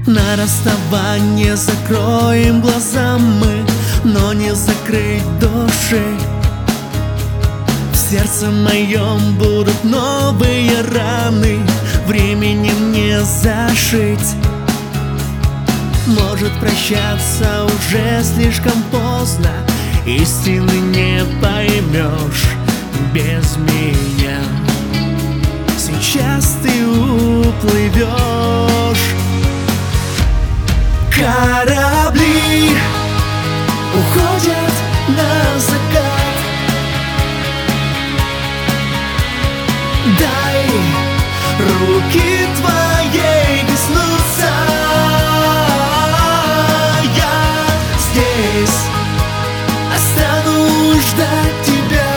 На расставание закроем глаза мы, но не закрыть души. В сердце моем будут новые раны, временем не зашить. Может, прощаться уже слишком поздно, истины не поймешь без меня. Сейчас ты уплывешь. Корабли уходят на закат. Дай руки твоей коснуться. Я здесь останусь ждать тебя.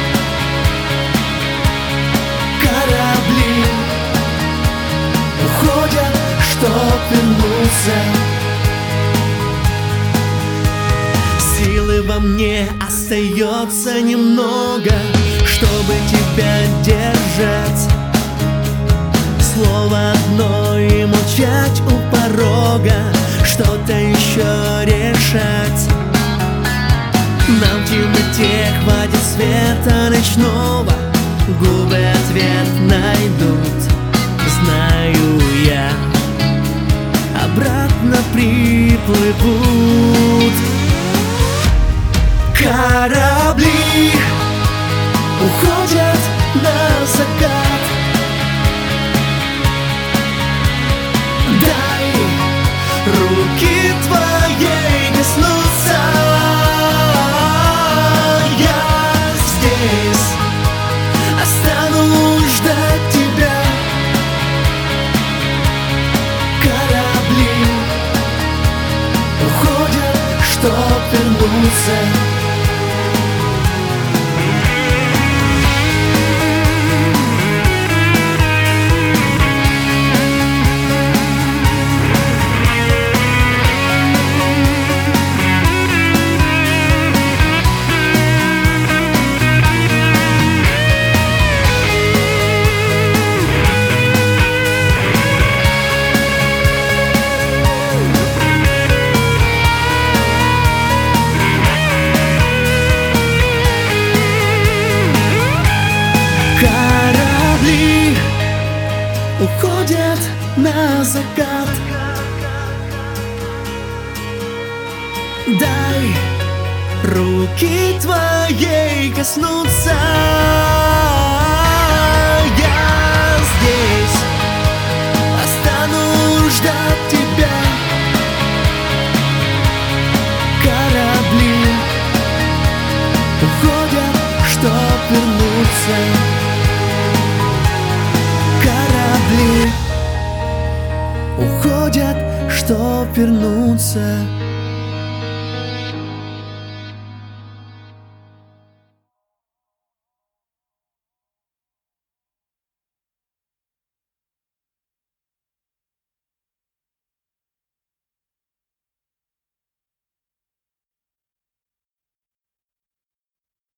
Корабли уходят, чтоб вернуться. Силы во мне остается немного, чтобы тебя держать. Слово одно и молчать у порога, что-то еще решать. Нам в темноте хватит света ночного, губы ответ найдут, знаю я. Обратно приплывут. Корабли уходят на закат. Дай руки твоей коснуться. Я здесь останусь ждать тебя. Корабли уходят, чтоб вернуться. Корабли уходят на закат. Дай руки твоей коснуться. Я здесь останусь ждать тебя. Корабли уходят, чтоб вернуться. Корабли уходят, чтоб вернуться.